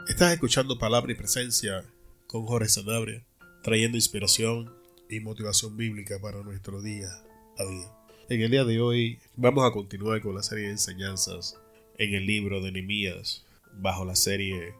Estás escuchando Palabra y Presencia con Jorge Sanabria, trayendo inspiración y motivación bíblica para nuestro día a día. En el día de hoy vamos a continuar con la serie de enseñanzas en el libro de Nehemías, bajo la serie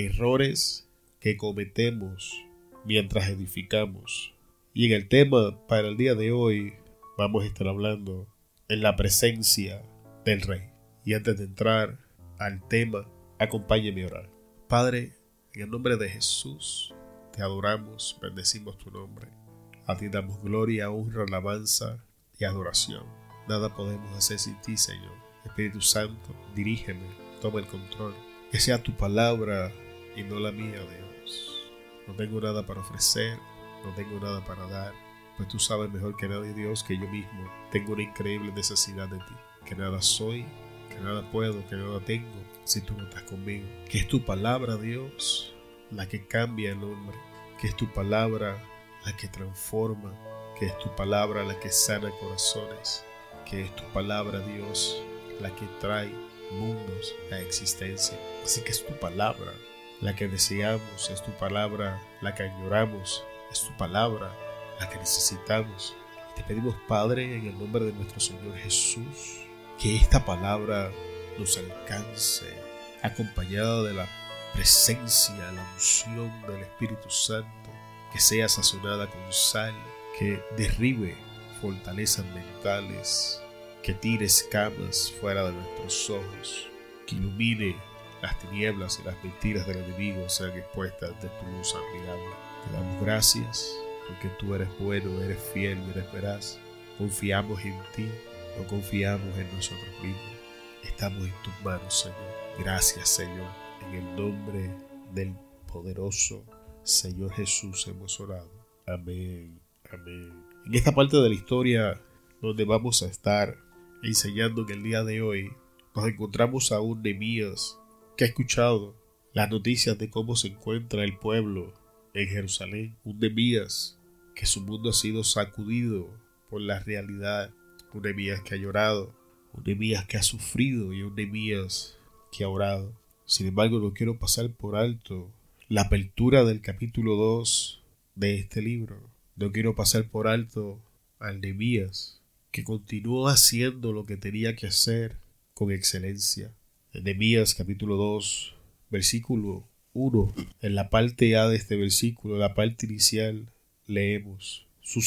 Errores que cometemos mientras edificamos. Y en el tema para el día de hoy vamos a estar hablando en la presencia del Rey. Y antes de entrar al tema, acompáñeme a orar. Padre, en el nombre de Jesús, te adoramos, bendecimos tu nombre. A ti damos gloria, honra, alabanza y adoración. Nada podemos hacer sin ti, Señor. Espíritu Santo, dirígeme, toma el control. Que sea tu palabra y no la mía, Dios. No tengo nada para ofrecer, no tengo nada para dar, pues tú sabes mejor que nadie, Dios, que yo mismo tengo una increíble necesidad de ti. Que nada soy, que nada puedo, que nada tengo si tú no estás conmigo. Que es tu palabra, Dios, la que cambia el hombre. Que es tu palabra la que transforma. Que es tu palabra la que sana corazones. Que es tu palabra, Dios, la que trae mundos a existencia. Así que es tu palabra la que deseamos, es tu palabra la que añoramos, es tu palabra la que necesitamos. Y te pedimos, Padre, en el nombre de nuestro Señor Jesús, que esta palabra nos alcance, acompañada de la presencia, la unción del Espíritu Santo, que sea sazonada con sal, que derribe fortalezas mentales, que tire escamas fuera de nuestros ojos, que ilumine las tinieblas y las mentiras del enemigo sean expuestas de tu luz admirable. Te damos gracias porque tú eres bueno, eres fiel y eres veraz. Confiamos en ti, no confiamos en nosotros mismos. Estamos en tus manos, Señor. Gracias, Señor. En el nombre del poderoso Señor Jesús hemos orado. Amén. Amén. En esta parte de la historia donde vamos a estar enseñando en el día de hoy, nos encontramos a un Nehemías que ha escuchado las noticias de cómo se encuentra el pueblo en Jerusalén. Un Nehemías que su mundo ha sido sacudido por la realidad. Un Nehemías que ha llorado, un Nehemías que ha sufrido y un Nehemías que ha orado. Sin embargo, no quiero pasar por alto la apertura del capítulo 2 de este libro. No quiero pasar por alto al Nehemías que continuó haciendo lo que tenía que hacer con excelencia. En Nehemías capítulo 2, versículo 1, en la parte A de este versículo, la parte inicial, leemos: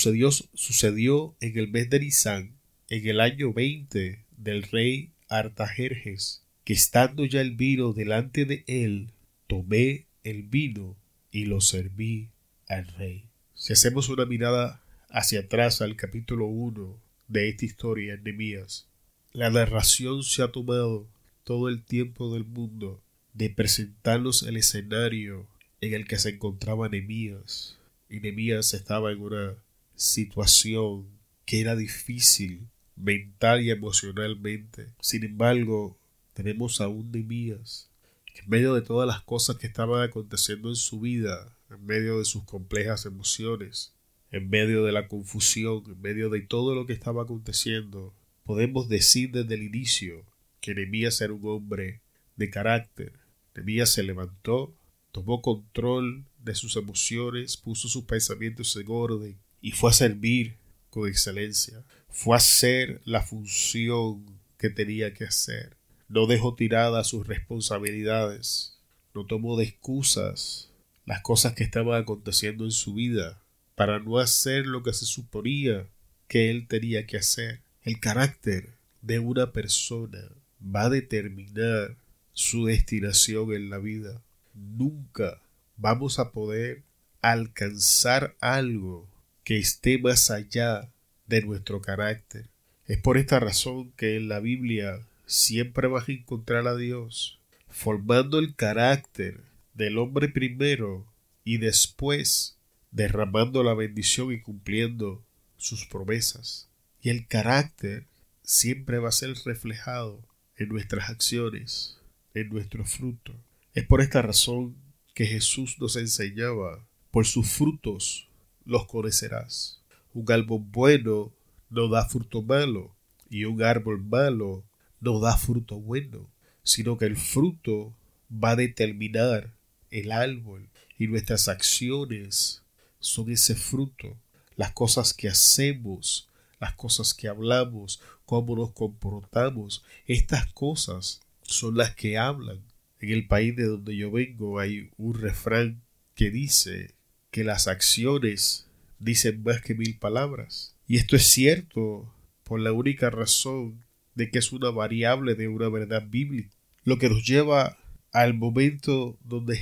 Sucedió en el mes de Nisán, en el año 20 del rey Artajerjes, que estando ya el vino delante de él, tomé el vino y lo serví al rey. Si hacemos una mirada hacia atrás al capítulo 1 de esta historia en Nehemías, la narración se ha tomado todo el tiempo del mundo de presentarnos el escenario en el que se encontraba Nehemías. Y Nehemías estaba en una situación que era difícil mental y emocionalmente. Sin embargo, tenemos a un Nehemías que en medio de todas las cosas que estaban aconteciendo en su vida, en medio de sus complejas emociones, en medio de la confusión, en medio de todo lo que estaba aconteciendo, podemos decir desde el inicio que Nehemías era un hombre de carácter. Nehemías se levantó, tomó control de sus emociones, puso sus pensamientos en orden y fue a servir con excelencia. Fue a hacer la función que tenía que hacer. No dejó tiradas sus responsabilidades. No tomó de excusas las cosas que estaban aconteciendo en su vida para no hacer lo que se suponía que él tenía que hacer. El carácter de una persona va a determinar su destinación en la vida. Nunca vamos a poder alcanzar algo que esté más allá de nuestro carácter. Es por esta razón que en la Biblia siempre vas a encontrar a Dios formando el carácter del hombre primero y después derramando la bendición y cumpliendo sus promesas. Y el carácter siempre va a ser reflejado en nuestras acciones, en nuestro fruto. Es por esta razón que Jesús nos enseñaba: por sus frutos los conocerás. Un árbol bueno no da fruto malo, y un árbol malo no da fruto bueno, sino que el fruto va a determinar el árbol y nuestras acciones son ese fruto. Las cosas que hacemos, las cosas que hablamos, cómo nos comportamos, estas cosas son las que hablan. En el país de donde yo vengo hay un refrán que dice que las acciones dicen más que 1000 palabras. Y esto es cierto por la única razón de que es una variable de una verdad bíblica. Lo que nos lleva al momento donde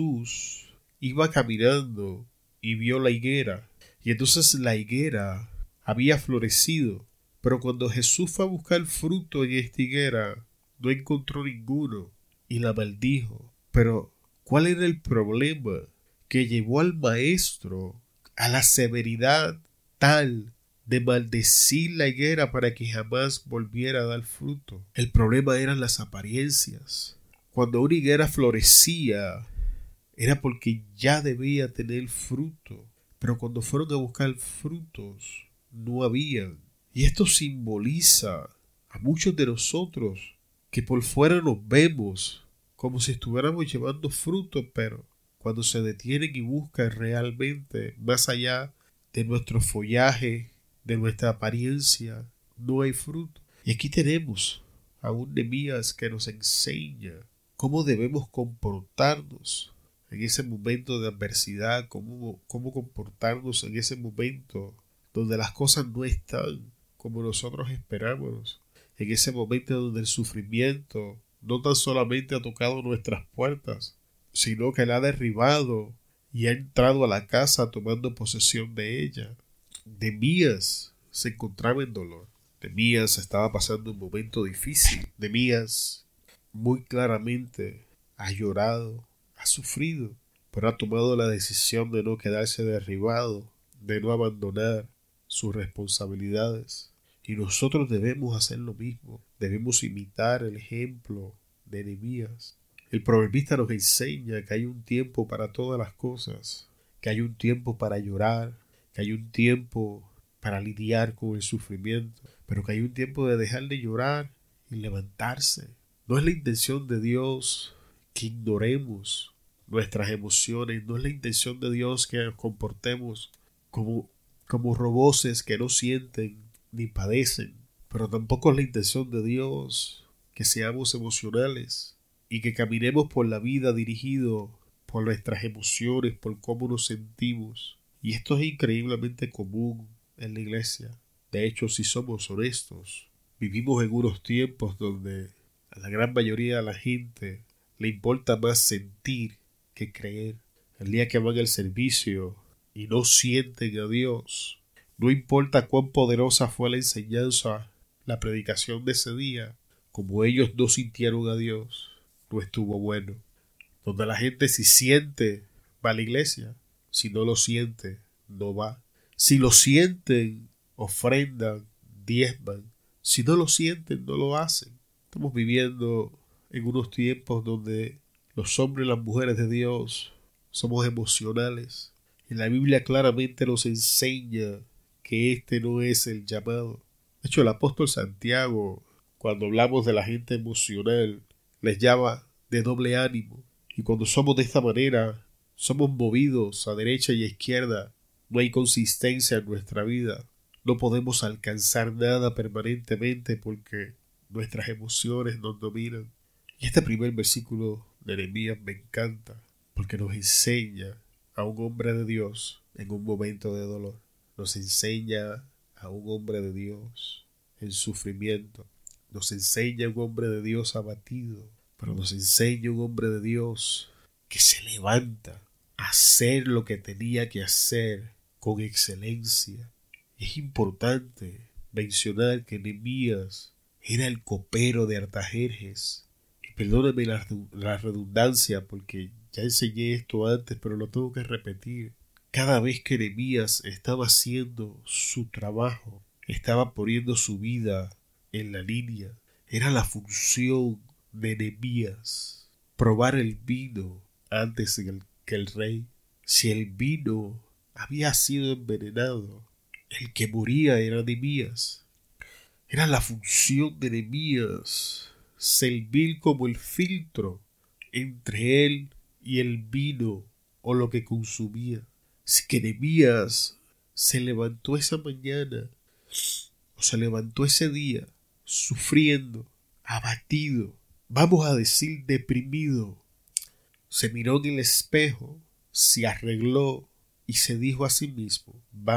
Jesús iba caminando y vio la higuera. Y entonces la higuera había florecido. Pero cuando Jesús fue a buscar fruto en esta higuera, no encontró ninguno y la maldijo. Pero, ¿cuál era el problema que llevó al maestro a la severidad tal de maldecir la higuera para que jamás volviera a dar fruto? El problema eran las apariencias. Cuando una higuera florecía, era porque ya debía tener fruto. Pero cuando fueron a buscar frutos, no habían. Y esto simboliza a muchos de nosotros que por fuera nos vemos como si estuviéramos llevando fruto, pero cuando se detienen y buscan realmente más allá de nuestro follaje, de nuestra apariencia, no hay fruto. Y aquí tenemos a un Nehemías que nos enseña cómo debemos comportarnos en ese momento de adversidad, cómo comportarnos en ese momento donde las cosas no están como nosotros esperamos, en ese momento donde el sufrimiento no tan solamente ha tocado nuestras puertas, sino que la ha derribado y ha entrado a la casa tomando posesión de ella. Nehemías se encontraba en dolor. Nehemías estaba pasando un momento difícil. Nehemías muy claramente ha llorado, ha sufrido, pero ha tomado la decisión de no quedarse derribado, de no abandonar sus responsabilidades. Y nosotros debemos hacer lo mismo. Debemos imitar el ejemplo de Nehemías. El proverbista nos enseña que hay un tiempo para todas las cosas, que hay un tiempo para llorar, que hay un tiempo para lidiar con el sufrimiento, pero que hay un tiempo de dejar de llorar y levantarse. No es la intención de Dios que ignoremos nuestras emociones, no es la intención de Dios que nos comportemos como roboces que no sienten ni padecen, pero tampoco es la intención de Dios que seamos emocionales y que caminemos por la vida dirigido por nuestras emociones, por cómo nos sentimos. Y esto es increíblemente común en la iglesia. De hecho, si somos honestos, vivimos en unos tiempos donde a la gran mayoría de la gente le importa más sentir que creer. El día que van al servicio y no sienten a Dios, no importa cuán poderosa fue la enseñanza, la predicación de ese día, como ellos no sintieron a Dios, no estuvo bueno. Donde la gente si siente, va a la iglesia. Si no lo siente, no va. Si lo sienten, ofrendan, diezman. Si no lo sienten, no lo hacen. Estamos viviendo en unos tiempos donde los hombres y las mujeres de Dios somos emocionales. Y la Biblia claramente nos enseña que este no es el llamado. De hecho, el apóstol Santiago, cuando hablamos de la gente emocional, les llama de doble ánimo. Y cuando somos de esta manera, somos movidos a derecha y a izquierda. No hay consistencia en nuestra vida. No podemos alcanzar nada permanentemente porque nuestras emociones nos dominan. Y este primer versículo de Nehemías me encanta porque nos enseña a un hombre de Dios en un momento de dolor. Nos enseña a un hombre de Dios en sufrimiento. Nos enseña a un hombre de Dios abatido. Pero nos enseña un hombre de Dios que se levanta a hacer lo que tenía que hacer con excelencia. Es importante mencionar que Nehemías era el copero de Artajerjes. Y perdónenme la redundancia porque ya enseñé esto antes, pero lo tengo que repetir. Cada vez que Nehemías estaba haciendo su trabajo, estaba poniendo su vida en la línea, era la función de Nehemías probar el vino antes que el rey. Si el vino había sido envenenado, el que moría era Nehemías. Era la función de Nehemías servir como el filtro entre él y el vino o lo que consumía. Si que Nehemías se levantó esa mañana o se levantó ese día sufriendo, abatido, vamos a decir deprimido, se miró en el espejo, se arregló y se dijo a sí mismo,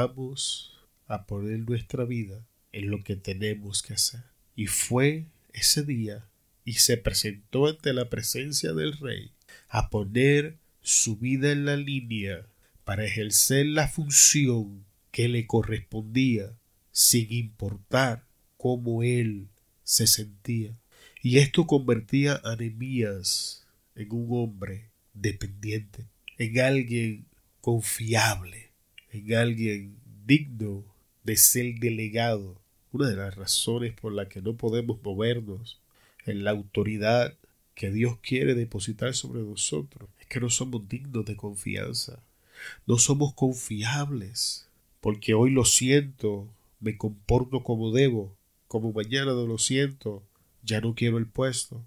vamos a poner nuestra vida en lo que tenemos que hacer. Y fue ese día y se presentó ante la presencia del rey a poner su vida en la línea para ejercer la función que le correspondía sin importar cómo él se sentía. Y esto convertía a Nehemías en un hombre dependiente, en alguien confiable, en alguien digno de ser delegado. Una de las razones por las que no podemos movernos en la autoridad que Dios quiere depositar sobre nosotros es que no somos dignos de confianza, no somos confiables, porque hoy lo siento, me comporto como debo, como mañana no lo siento, ya no quiero el puesto.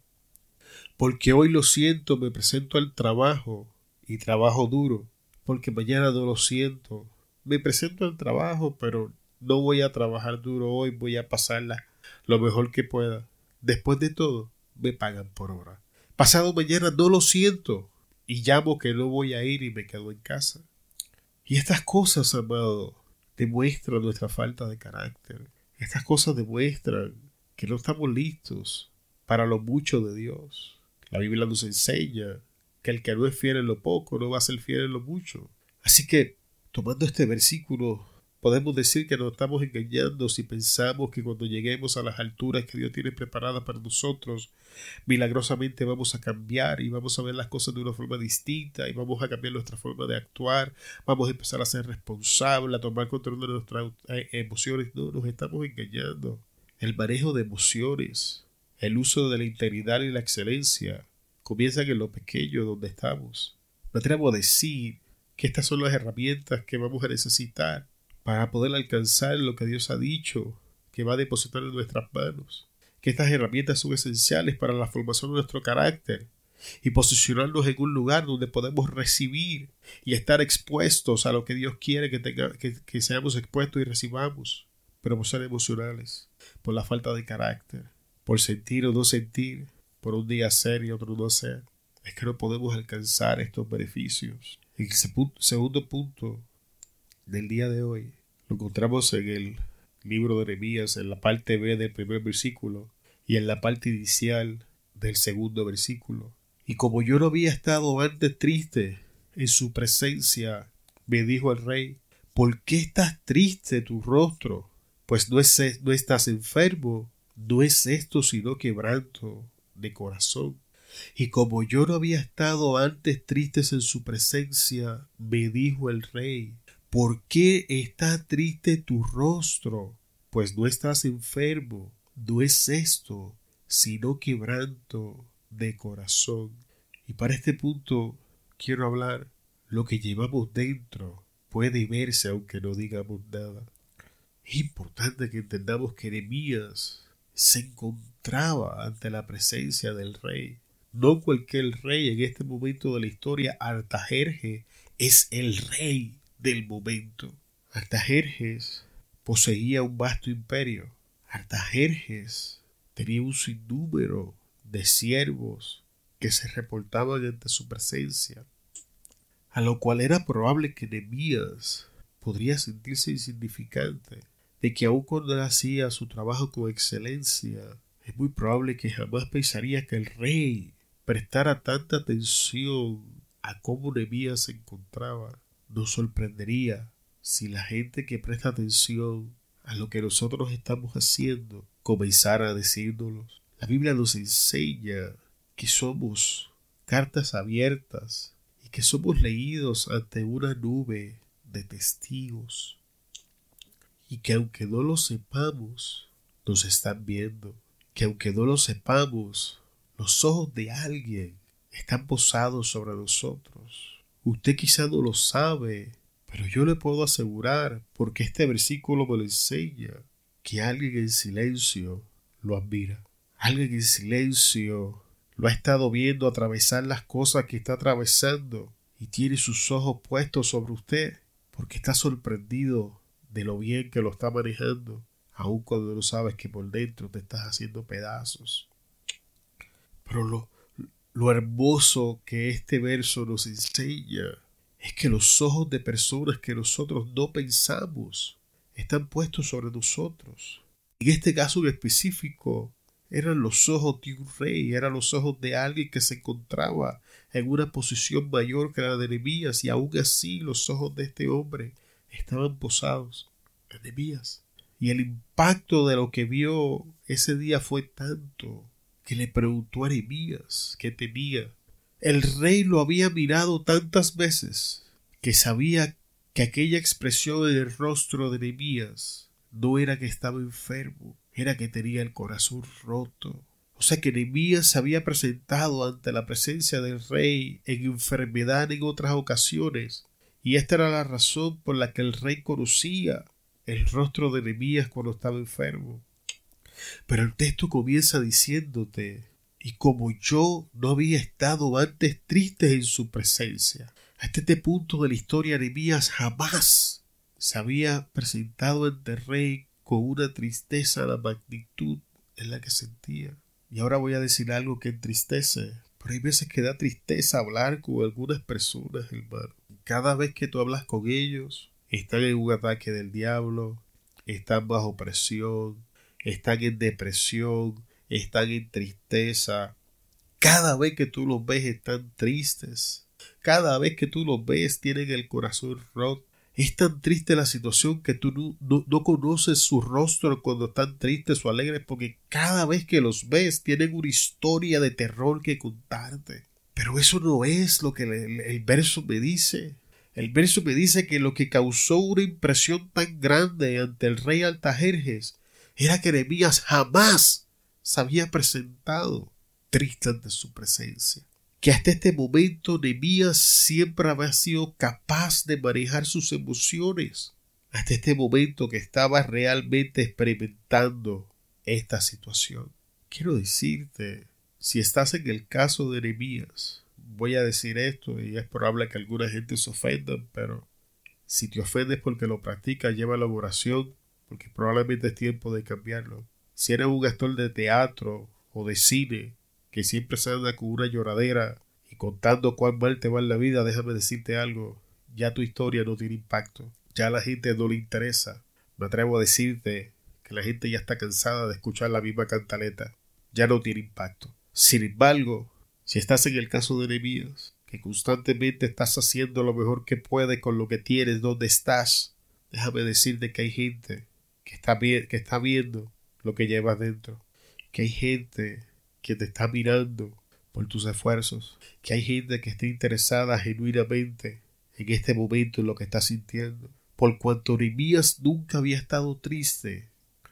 Porque hoy lo siento, me presento al trabajo y trabajo duro, porque mañana no lo siento. Me presento al trabajo, pero no voy a trabajar duro hoy, voy a pasarla lo mejor que pueda. Después de todo, me pagan por hora. Pasado mañana no lo siento y llamo que no voy a ir y me quedo en casa. Y estas cosas, amado, demuestran nuestra falta de carácter. Estas cosas demuestran que no estamos listos para lo mucho de Dios. La Biblia nos enseña que el que no es fiel en lo poco no va a ser fiel en lo mucho. Así que, tomando este versículo, podemos decir que nos estamos engañando si pensamos que cuando lleguemos a las alturas que Dios tiene preparadas para nosotros, milagrosamente vamos a cambiar y vamos a ver las cosas de una forma distinta y vamos a cambiar nuestra forma de actuar, vamos a empezar a ser responsables, a tomar control de nuestras emociones. No, nos estamos engañando. El manejo de emociones, el uso de la integridad y la excelencia comienzan en lo pequeño donde estamos. Me atrevo a decir que estas son las herramientas que vamos a necesitar para poder alcanzar lo que Dios ha dicho que va a depositar en nuestras manos. Que estas herramientas son esenciales para la formación de nuestro carácter y posicionarnos en un lugar donde podemos recibir y estar expuestos a lo que Dios quiere que seamos expuestos y recibamos. Pero por ser emocionales, por la falta de carácter, por sentir o no sentir, por un día hacer y otro no hacer, es que no podemos alcanzar estos beneficios. El segundo punto del día de hoy lo encontramos en el libro de Nehemías, en la parte B del primer versículo y en la parte inicial del segundo versículo. Y como yo no había estado antes triste en su presencia, me dijo el rey, ¿por qué estás triste tu rostro? Pues no estás enfermo, no es esto sino quebranto de corazón. Y como yo no había estado antes tristes en su presencia, me dijo el rey, ¿por qué está triste tu rostro? Pues no estás enfermo, no es esto, sino quebranto de corazón. Y para este punto quiero hablar, lo que llevamos dentro puede verse aunque no digamos nada. Es importante que entendamos que Nehemías se encontraba ante la presencia del rey. No cualquier rey en este momento de la historia. Artajerjes es el rey del momento. Artajerjes poseía un vasto imperio. Artajerjes tenía un sinnúmero de siervos que se reportaban ante su presencia, a lo cual era probable que Nehemías podría sentirse insignificante, de que aun cuando él hacía su trabajo con excelencia, es muy probable que jamás pensaría que el rey prestara tanta atención a cómo Nehemías se encontraba. Nos sorprendería si la gente que presta atención a lo que nosotros estamos haciendo comenzara a decírnoslo. La Biblia nos enseña que somos cartas abiertas y que somos leídos ante una nube de testigos y que aunque no lo sepamos, nos están viendo, que aunque no lo sepamos, los ojos de alguien están posados sobre nosotros. Usted quizá no lo sabe, pero yo le puedo asegurar, porque este versículo me lo enseña, que alguien en silencio lo admira. Alguien en silencio lo ha estado viendo atravesar las cosas que está atravesando y tiene sus ojos puestos sobre usted porque está sorprendido de lo bien que lo está manejando, aun cuando no sabes que por dentro te estás haciendo pedazos. Pero lo hermoso que este verso nos enseña es que los ojos de personas que nosotros no pensamos están puestos sobre nosotros. En este caso en específico, eran los ojos de un rey, eran los ojos de alguien que se encontraba en una posición mayor que la de Nehemías, y aún así los ojos de este hombre estaban posados en Nehemías. Y el impacto de lo que vio ese día fue tanto que le preguntó a Nehemías qué tenía. El rey lo había mirado tantas veces que sabía que aquella expresión en el rostro de Nehemías no era que estaba enfermo, era que tenía el corazón roto. O sea que Nehemías se había presentado ante la presencia del rey en enfermedad en otras ocasiones, y esta era la razón por la que el rey conocía el rostro de Nehemías cuando estaba enfermo. Pero el texto comienza diciéndote: y como yo no había estado antes triste en su presencia. Hasta este punto de la historia, Nehemías jamás se había presentado ante el rey con una tristeza a la magnitud en la que sentía. Y ahora voy a decir algo que entristece, pero hay veces que da tristeza hablar con algunas personas, hermano. Cada vez que tú hablas con ellos, están en un ataque del diablo, están bajo presión, están en depresión, están en tristeza. Cada vez que tú los ves están tristes. Cada vez que tú los ves tienen el corazón roto. Es tan triste la situación que tú no conoces su rostro cuando están tristes o alegres, porque cada vez que los ves tienen una historia de terror que contarte. Pero eso no es lo que el verso me dice. El verso me dice que lo que causó una impresión tan grande ante el rey Artajerjes era que Nehemías jamás se había presentado triste ante su presencia. Que hasta este momento Nehemías siempre había sido capaz de manejar sus emociones. Hasta este momento que estaba realmente experimentando esta situación. Quiero decirte, si estás en el caso de Nehemías, voy a decir esto y es probable que alguna gente se ofenda, pero si te ofendes porque lo practicas, lleva la oración, porque probablemente es tiempo de cambiarlo. Si eres un actor de teatro o de cine que siempre se anda con una lloradera y contando cuán mal te va en la vida, déjame decirte algo: ya tu historia no tiene impacto, ya a la gente no le interesa. Me atrevo a decirte que la gente ya está cansada de escuchar la misma cantaleta, ya no tiene impacto. Sin embargo, si estás en el caso de Nehemías, que constantemente estás haciendo lo mejor que puedes con lo que tienes donde estás, déjame decirte que hay gente que está viendo lo que llevas dentro, que hay gente que te está mirando por tus esfuerzos, que hay gente que está interesada genuinamente en este momento en lo que estás sintiendo. Por cuanto Nehemías nunca había estado triste,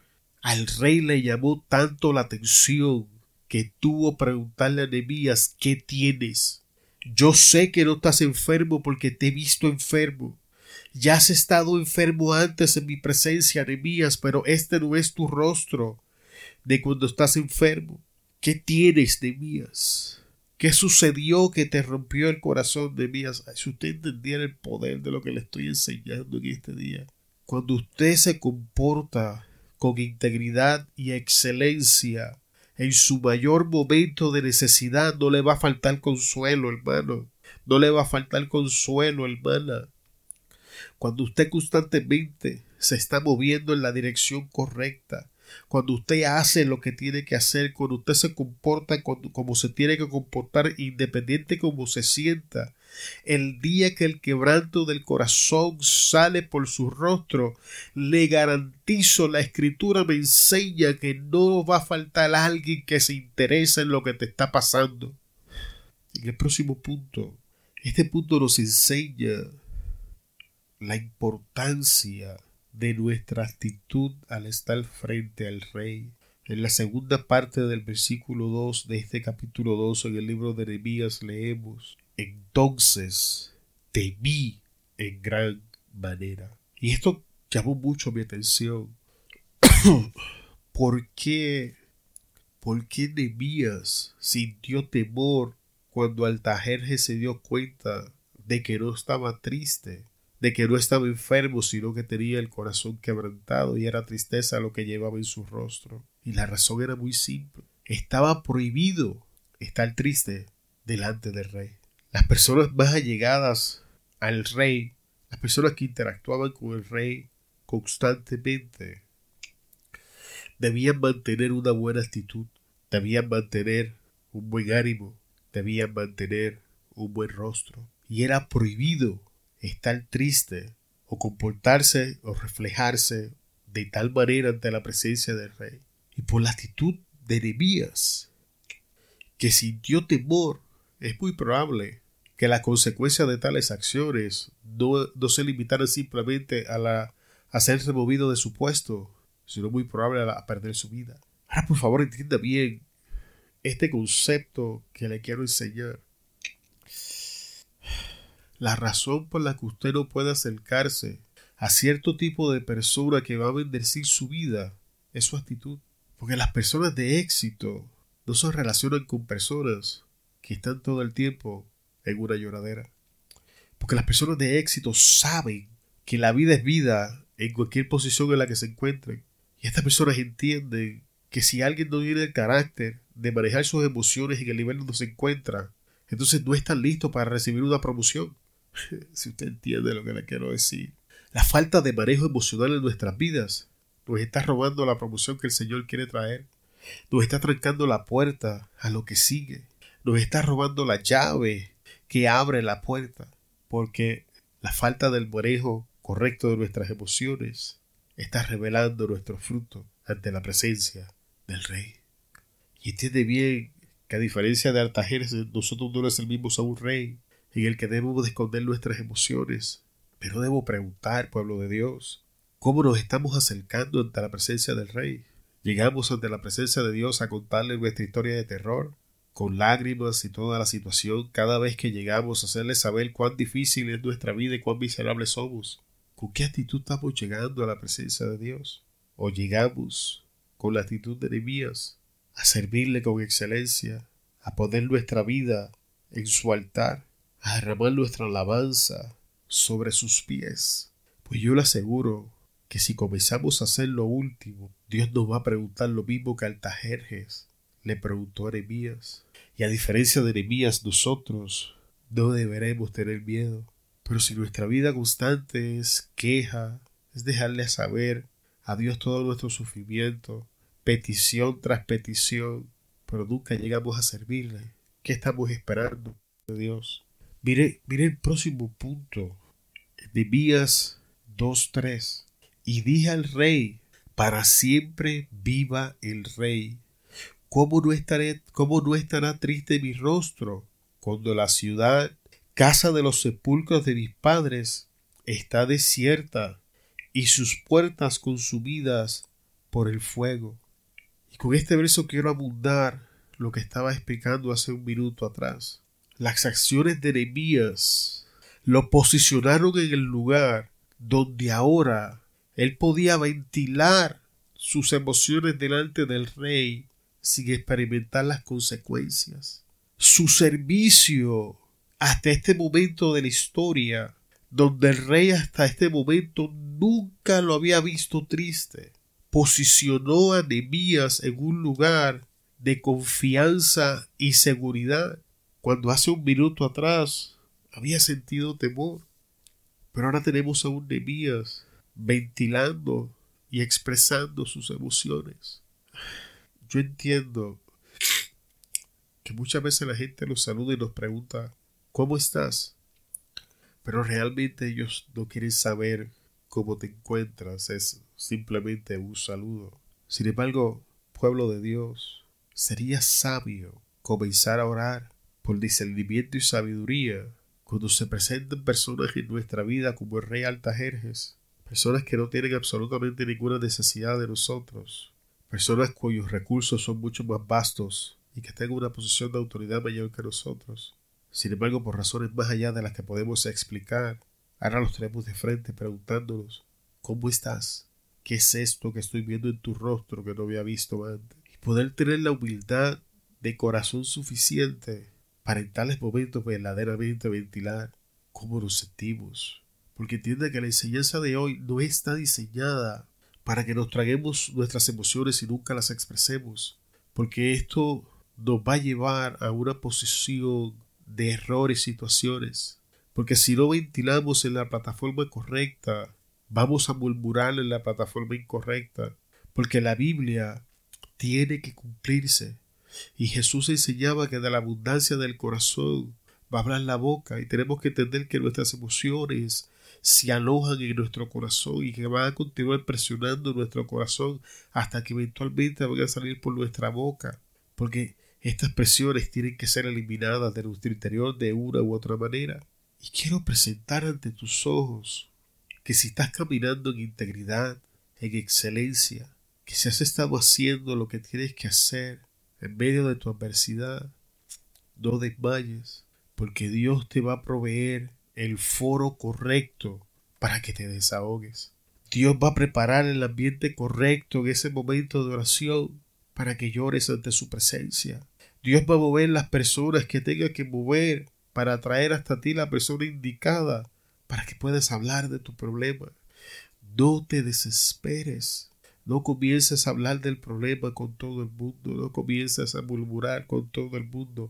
al rey le llamó tanto la atención que tuvo que preguntarle a Nehemías: ¿qué tienes? Yo sé que no estás enfermo porque te he visto enfermo. Ya has estado enfermo antes en mi presencia, Nehemías, pero este no es tu rostro de cuando estás enfermo. ¿Qué tienes, Nehemías? ¿Qué sucedió que te rompió el corazón, Nehemías? Si usted entendiera el poder de lo que le estoy enseñando en este día. Cuando usted se comporta con integridad y excelencia en su mayor momento de necesidad, no le va a faltar consuelo, hermano. No le va a faltar consuelo, hermana. Cuando usted constantemente se está moviendo en la dirección correcta, cuando usted hace lo que tiene que hacer, cuando usted se comporta como se tiene que comportar, independiente como se sienta, el día que el quebranto del corazón sale por su rostro, le garantizo, la escritura me enseña que no va a faltar alguien que se interese en lo que te está pasando. En el próximo punto, este punto nos enseña la importancia de nuestra actitud al estar frente al rey. En la segunda parte del versículo 2 de este capítulo 2 en el libro de Nehemías leemos: entonces temí en gran manera. Y esto llamó mucho mi atención. ¿Por qué ¿Por qué Nehemías sintió temor cuando Artajerjes se dio cuenta de que no estaba triste, de que no estaba enfermo, sino que tenía el corazón quebrantado y era tristeza lo que llevaba en su rostro? Y la razón era muy simple. Estaba prohibido estar triste delante del rey. Las personas más allegadas al rey, las personas que interactuaban con el rey constantemente, debían mantener una buena actitud, debían mantener un buen ánimo, debían mantener un buen rostro. Y era prohibido estar triste o comportarse o reflejarse de tal manera ante la presencia del rey. Y por la actitud de Nehemías, que sintió temor, es muy probable que la consecuencia de tales acciones no se limitaran simplemente a ser removido de su puesto, sino muy probable a perder su vida. Ahora, por favor, entienda bien este concepto que le quiero enseñar. La razón por la que usted no puede acercarse a cierto tipo de persona que va a bendecir su vida es su actitud. Porque las personas de éxito no se relacionan con personas que están todo el tiempo en una lloradera. Porque las personas de éxito saben que la vida es vida en cualquier posición en la que se encuentren. Y estas personas entienden que si alguien no tiene el carácter de manejar sus emociones en el nivel donde se encuentra, entonces no están listos para recibir una promoción. Si usted entiende lo que le quiero decir. La falta de manejo emocional en nuestras vidas nos está robando la promoción que el Señor quiere traer. Nos está trancando la puerta a lo que sigue. Nos está robando la llave que abre la puerta. Porque la falta del manejo correcto de nuestras emociones está revelando nuestro fruto ante la presencia del Rey. Y entiende bien que a diferencia de Artajerjes, nosotros no es el mismo Saúl Rey, en el que debemos de esconder nuestras emociones. Pero debo preguntar, pueblo de Dios, ¿cómo nos estamos acercando ante la presencia del Rey? ¿Llegamos ante la presencia de Dios a contarle nuestra historia de terror, con lágrimas y toda la situación, cada vez que llegamos a hacerle saber cuán difícil es nuestra vida y cuán miserables somos? ¿Con qué actitud estamos llegando a la presencia de Dios? ¿O llegamos con la actitud de Nehemías a servirle con excelencia, a poner nuestra vida en su altar, a derramar nuestra alabanza sobre sus pies? Pues yo le aseguro que si comenzamos a hacer lo último, Dios nos va a preguntar lo mismo que Artajerjes le preguntó a Nehemías. Y a diferencia de Nehemías, nosotros no deberemos tener miedo. Pero si nuestra vida constante es queja, es dejarle saber a Dios todo nuestro sufrimiento, petición tras petición, pero nunca llegamos a servirle, ¿qué estamos esperando de Dios? Mire el próximo punto, Nehemías 2:3. Y dije al rey, para siempre viva el rey. ¿Cómo no estará triste mi rostro cuando la ciudad, casa de los sepulcros de mis padres, está desierta y sus puertas consumidas por el fuego? Y con este verso quiero abundar lo que estaba explicando hace un minuto atrás. Las acciones de Nehemías lo posicionaron en el lugar donde ahora él podía ventilar sus emociones delante del rey sin experimentar las consecuencias. Su servicio hasta este momento de la historia, donde el rey hasta este momento nunca lo había visto triste, posicionó a Nehemías en un lugar de confianza y seguridad, cuando hace un minuto atrás había sentido temor. Pero ahora tenemos a un Nehemías ventilando y expresando sus emociones. Yo entiendo que muchas veces la gente nos saluda y nos pregunta ¿cómo estás? Pero realmente ellos no quieren saber cómo te encuentras, es simplemente un saludo. Sin embargo, pueblo de Dios, sería sabio comenzar a orar por discernimiento y sabiduría cuando se presenten personas en nuestra vida como el rey Artajerjes, personas que no tienen absolutamente ninguna necesidad de nosotros, personas cuyos recursos son mucho más vastos y que tengan una posición de autoridad mayor que nosotros. Sin embargo, por razones más allá de las que podemos explicar, ahora los tenemos de frente preguntándonos ¿cómo estás? ¿Qué es esto que estoy viendo en tu rostro que no había visto antes? poder tener la humildad de corazón suficiente para en tales momentos verdaderamente ventilar cómo nos sentimos. Porque entienda que la enseñanza de hoy no está diseñada para que nos traguemos nuestras emociones y nunca las expresemos, porque esto nos va a llevar a una posición de errores y situaciones. Porque si no ventilamos en la plataforma correcta, vamos a murmurar en la plataforma incorrecta, porque la Biblia tiene que cumplirse. Y Jesús enseñaba que de la abundancia del corazón va a hablar la boca, y tenemos que entender que nuestras emociones se alojan en nuestro corazón y que van a continuar presionando nuestro corazón hasta que eventualmente van a salir por nuestra boca, porque estas presiones tienen que ser eliminadas de nuestro interior de una u otra manera. Y quiero presentar ante tus ojos que si estás caminando en integridad, en excelencia, que si has estado haciendo lo que tienes que hacer en medio de tu adversidad, no desmayes, porque Dios te va a proveer el foro correcto para que te desahogues. Dios va a preparar el ambiente correcto en ese momento de oración para que llores ante su presencia. Dios va a mover las personas que tenga que mover para traer hasta ti la persona indicada para que puedas hablar de tu problema. No te desesperes. No comiences a hablar del problema con todo el mundo. No comiences a murmurar con todo el mundo.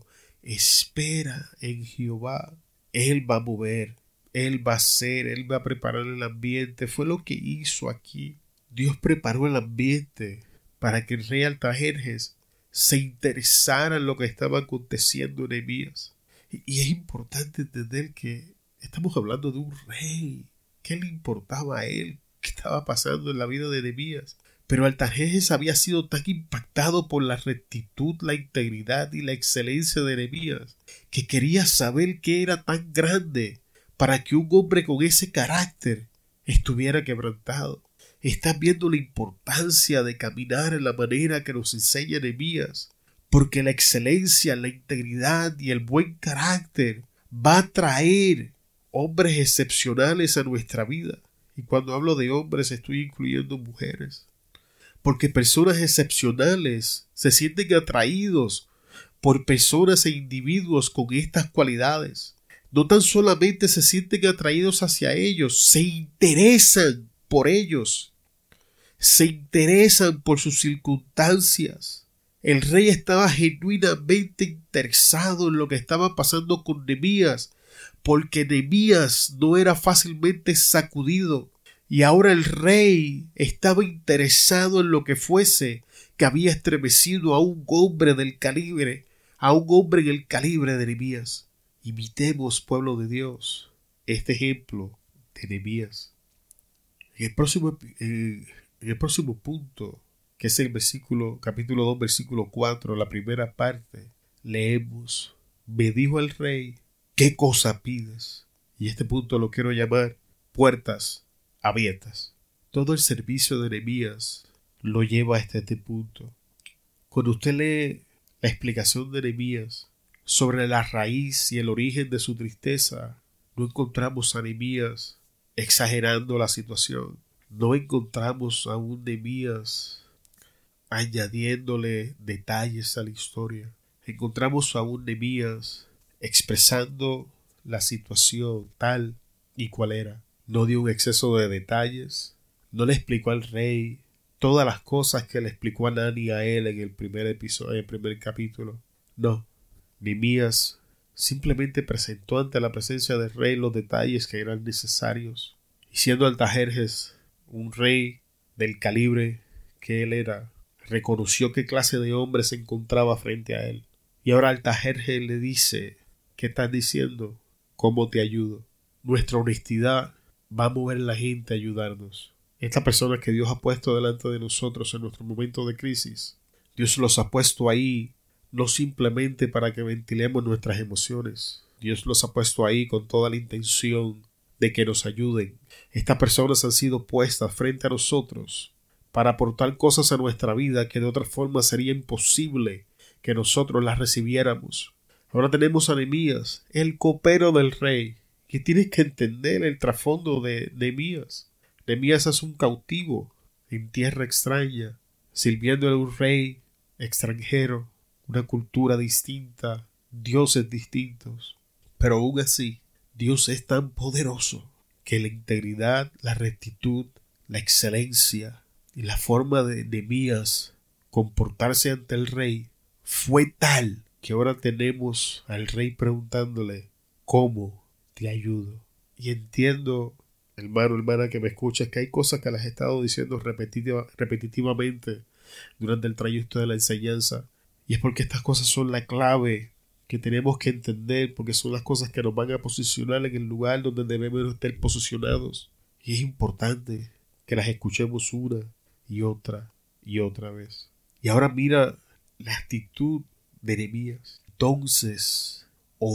Espera en Jehová. Él va a mover. Él va a hacer. Él va a preparar el ambiente. Fue lo que hizo aquí. Dios preparó el ambiente para que el rey Artajerjes se interesara en lo que estaba aconteciendo en Nehemías. Y es importante entender que estamos hablando de un rey. ¿Qué le importaba a él? ¿Qué estaba pasando en la vida de Nehemías? Pero Artajerjes había sido tan impactado por la rectitud, la integridad y la excelencia de Nehemías que quería saber qué era tan grande para que un hombre con ese carácter estuviera quebrantado. Estás viendo la importancia de caminar en la manera que nos enseña Nehemías, porque la excelencia, la integridad y el buen carácter va a traer hombres excepcionales a nuestra vida. Y cuando hablo de hombres estoy incluyendo mujeres, porque personas excepcionales se sienten atraídos por personas e individuos con estas cualidades. No tan solamente se sienten atraídos hacia ellos, se interesan por ellos, se interesan por sus circunstancias. El rey estaba genuinamente interesado en lo que estaba pasando con Nehemías, porque Nehemías no era fácilmente sacudido. Y ahora el rey estaba interesado en lo que fuese que había estremecido a un hombre del calibre, a un hombre en el calibre de Nehemías. Imitemos, pueblo de Dios, este ejemplo de Nehemías. En el próximo punto, que es el capítulo 2, versículo 4, la primera parte, leemos: me dijo el rey, ¿qué cosa pides? Y este punto lo quiero llamar puertas abiertas. Todo el servicio de Nehemías lo lleva hasta este punto. Cuando usted lee la explicación de Nehemías sobre la raíz y el origen de su tristeza, no encontramos a Nehemías exagerando la situación. No encontramos a un Nehemías añadiéndole detalles a la historia. Encontramos a un Nehemías expresando la situación tal y cual era. No dio un exceso de detalles, no le explicó al rey todas las cosas que le explicó a Hanani y a él en el primer capítulo. No, Nehemías simplemente presentó ante la presencia del rey los detalles que eran necesarios. Y siendo Artajerjes un rey del calibre que él era, reconoció qué clase de hombre se encontraba frente a él. Y ahora Artajerjes le dice: ¿qué estás diciendo? ¿Cómo te ayudo? Nuestra honestidad va a mover a la gente a ayudarnos. Esta persona que Dios ha puesto delante de nosotros en nuestro momento de crisis, Dios los ha puesto ahí no simplemente para que ventilemos nuestras emociones. Dios los ha puesto ahí con toda la intención de que nos ayuden. Estas personas han sido puestas frente a nosotros para aportar cosas a nuestra vida que de otra forma sería imposible que nosotros las recibiéramos. Ahora tenemos a Nehemías, el copero del rey, que tienes que entender el trasfondo de Nehemías. Nehemías es un cautivo en tierra extraña, sirviendo a un rey extranjero, una cultura distinta, dioses distintos. Pero aún así, Dios es tan poderoso que la integridad, la rectitud, la excelencia y la forma de Nehemías comportarse ante el rey fue tal que ahora tenemos al rey preguntándole: ¿cómo te ayudo? Y entiendo, hermano, hermana que me escuchas, que hay cosas que las he estado diciendo repetitivamente durante el trayecto de la enseñanza, y es porque estas cosas son la clave que tenemos que entender, porque son las cosas que nos van a posicionar en el lugar donde debemos estar posicionados, y es importante que las escuchemos una y otra vez. Y ahora mira la actitud de Nehemías. Entonces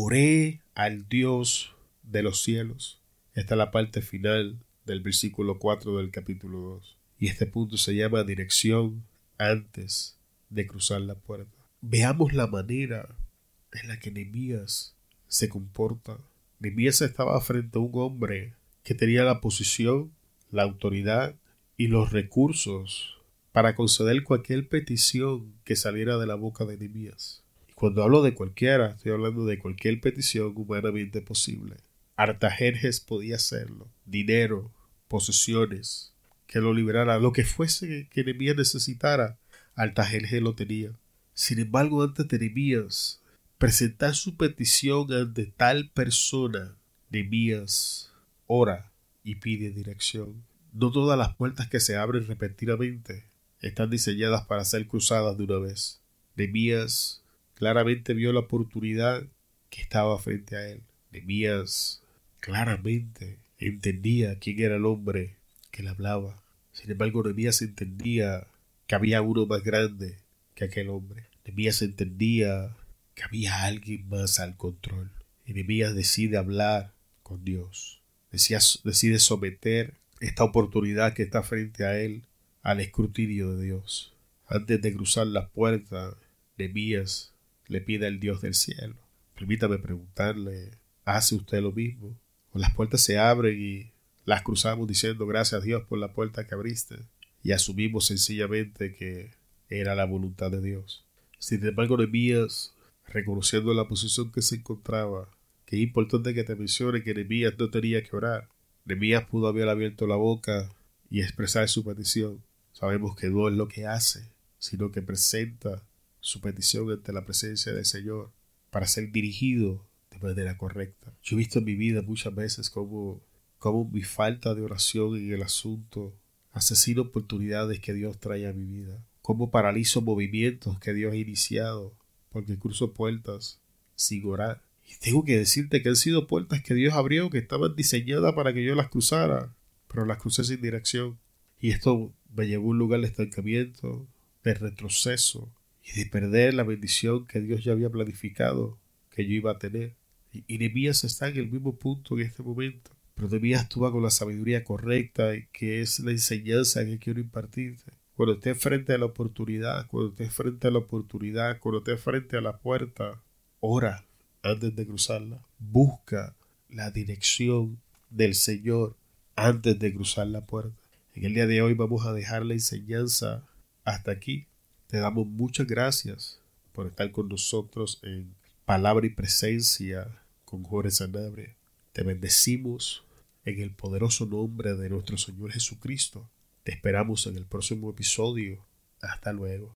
oré al Dios de los cielos. Esta es la parte final del versículo 4 del capítulo 2. Y este punto se llama dirección antes de cruzar la puerta. Veamos la manera en la que Nehemías se comporta. Nehemías estaba frente a un hombre que tenía la posición, la autoridad y los recursos para conceder cualquier petición que saliera de la boca de Nehemías. Y cuando hablo de cualquiera, estoy hablando de cualquier petición humanamente posible. Artajerjes podía hacerlo. Dinero, posesiones, que lo liberara, lo que fuese que Nehemías necesitara, Artajerjes lo tenía. Sin embargo, antes de Nehemías presentar su petición ante tal persona, Nehemías ora y pide dirección. No todas las puertas que se abren repentinamente están diseñadas para ser cruzadas de una vez. Nehemías claramente vio la oportunidad que estaba frente a él. Nehemías claramente entendía quién era el hombre que le hablaba. Sin embargo, Nehemías entendía que había uno más grande que aquel hombre. Nehemías entendía que había alguien más al control. Y Nehemías decide hablar con Dios. Decide someter esta oportunidad que está frente a él al escrutinio de Dios. Antes de cruzar la puerta, Nehemías le pide al Dios del cielo: permítame preguntarle, ¿hace usted lo mismo? O las puertas se abren y las cruzamos diciendo gracias a Dios por la puerta que abriste, y asumimos sencillamente que era la voluntad de Dios. Sin embargo, Nehemías, reconociendo la posición que se encontraba, que es importante que te mencione que Nehemías no tenía que orar. Nehemías pudo haber abierto la boca y expresar su petición. Sabemos que no es lo que hace, sino que presenta su petición ante la presencia del Señor para ser dirigido de manera correcta. Yo he visto en mi vida muchas veces cómo mi falta de oración en el asunto asesina oportunidades que Dios trae a mi vida. Cómo paralizo movimientos que Dios ha iniciado porque cruzo puertas sin orar. Y tengo que decirte que han sido puertas que Dios abrió, que estaban diseñadas para que yo las cruzara, pero las crucé sin dirección. Y esto me llevó a un lugar de estancamiento, de retroceso y de perder la bendición que Dios ya había planificado que yo iba a tener. Y Nehemías está en el mismo punto en este momento. Pero Nehemías actúa con la sabiduría correcta, que es la enseñanza que quiero impartirte. Cuando estés frente a la oportunidad, cuando estés frente a la puerta, ora antes de cruzarla. Busca la dirección del Señor antes de cruzar la puerta. En el día de hoy vamos a dejar la enseñanza hasta aquí. Te damos muchas gracias por estar con nosotros en Palabra y Presencia con Jorge Sanabria. Te bendecimos en el poderoso nombre de nuestro Señor Jesucristo. Te esperamos en el próximo episodio. Hasta luego.